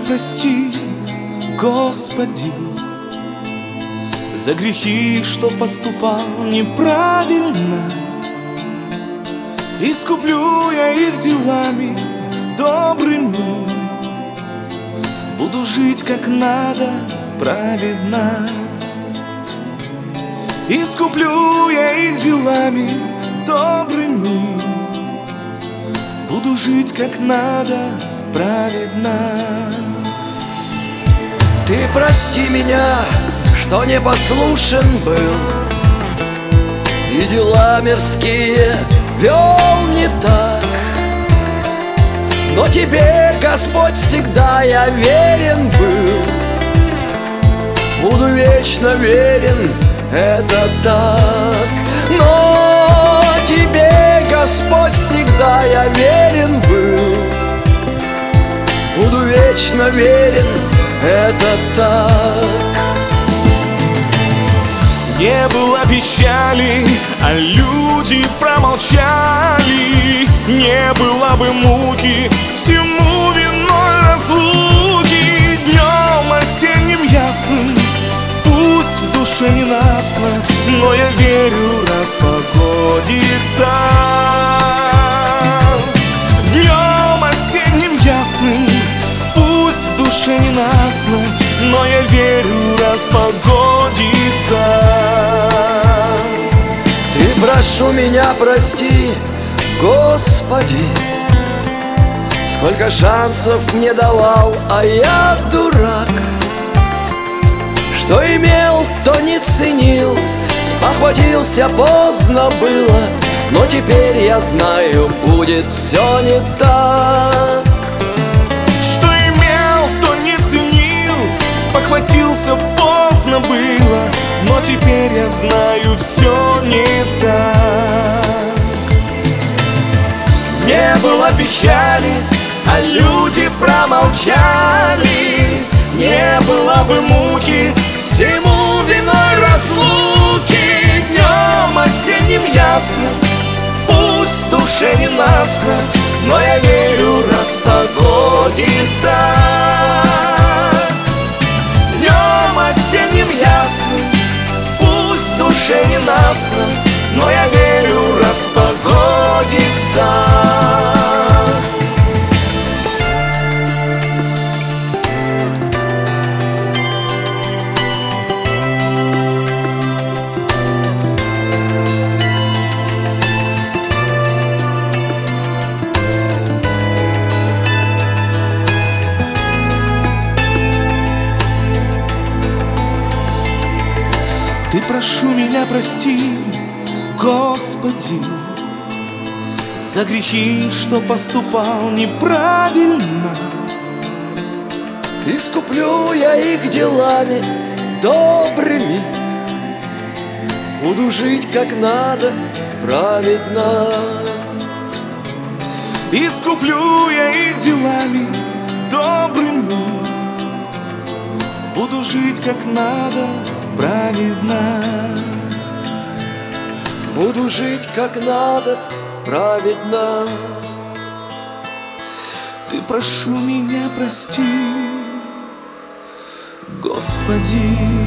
прости, Господи, за грехи, что поступал неправильно. Искуплю я их делами добрыми, буду жить как надо, праведно. Искуплю я их делами добрыми, буду жить как надо, праведно. Ты прости меня, что непослушен был и дела мирские вел не так. Но тебе, Господь, всегда я верен был, буду вечно верен, это так. Но тебе, Господь, всегда я верен был, буду вечно верен, это так. Не было печали, а люди промолчали. Не было бы муки, всему виной разлуки. Днем осенним ясным, пусть в душе ненастно, но я верю, распогодится. Днем осенним ясным, пусть в душе ненастно, но я верю, распогодится. Ты, прошу меня, прости, Господи, сколько шансов мне давал, а я дурак. Что имел, то не ценил, спохватился, поздно было, но теперь я знаю, будет все не так. Что имел, то не ценил, спохватился, поздно было, но теперь я знаю, все не так. Не было печали, а люди промолчали. Не было бы муки, всему виной разлуки. Днем осенним ясно, пусть в душе ненастно, но я верю, распогодится. Днем осенним ясным, пусть в душе ненастно, но я верю, распогодится. Ты, прошу меня, прости, Господи, за грехи, что поступал неправильно. Искуплю я их делами добрыми, буду жить как надо, праведно. Искуплю я их делами добрыми, буду жить как надо, праведно. Буду жить как надо, праведно. Ты, прошу меня, прости, Господи.